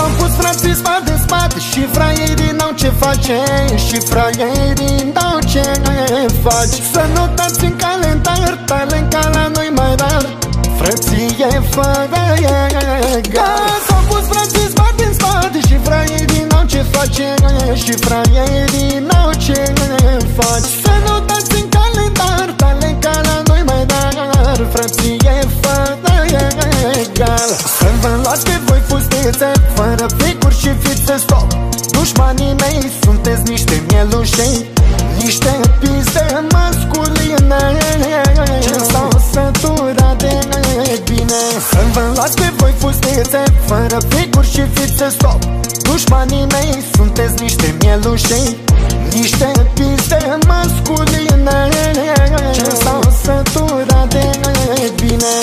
S-au pus frații spate în spate și fraierii n-au ce face, și fraierii n-au ce face. Să notați în calendar, talent ca la noi mai rar, frăție fără egal. S-au pus frații spate în spate și fraierii n-au ce face, și fraierii n-au ce face. Să notați în calendar, talent ca la noi mai rar, frăție fără egal. Să vă luați pe voi fustețe, fără figuri și fițe, stop. Dușmanii mei, sunteți niște mielușei, niște piste masculine ce s-au săturat de bine. Să vă luați pe voi fustețe, fără figuri și fițe, stop. Dușmanii mei, sunteți niște mielușei, niște piste masculine ce s-au săturat de bine.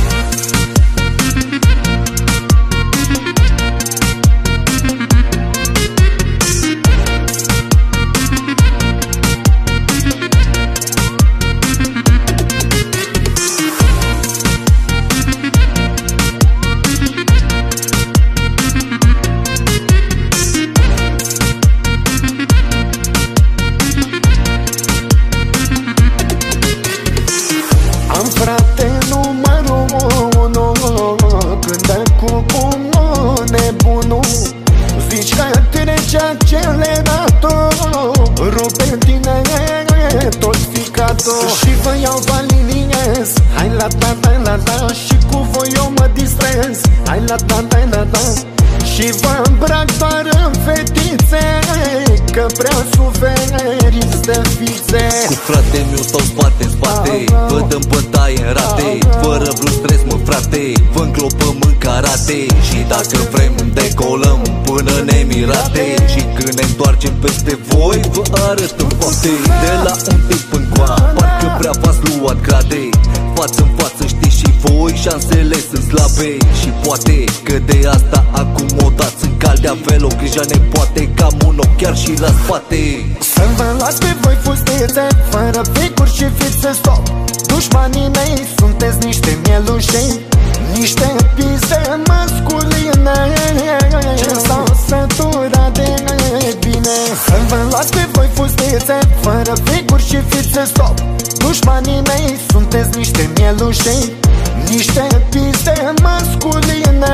Frate numărul unu, cântă cu bunul nebunul. Zici că trece accelerator, rupe tine tot ficatul. Și vă iau vă aliniez, hai la ta, hai la ta, și cu voi eu mă distrez, hai la ta, hai la ta. Și vă îmbrac doar în fetițe, că prea suferiți de fițe. Cu frate meu stau spate în spate, vă dăm bătaie în rate, fără vreun stres mă frate, vă înglopăm în karate. Și dacă vrem decolăm până în Emirate, și când ne întoarcem peste voi vă arătăm fapte. De la un tip încoa, parcă prea v-ați luat grade, față-n față știți și voi, șansele sunt slabe. Și poate că de asta acum o dați în caldea velo, grija ne poate cam un ochi chiar și la spate. Să vă luați pe voi fustețe, fără figuri și fițe, stop. Dușmanii mei, sunteți niște mielușei, niște piste masculine ce s-au săturat de bine. Să vă luați pe voi fustețe, fără figuri și fițe, stop. Dușmanii mei, sunteți niște mielușei, niște piste masculine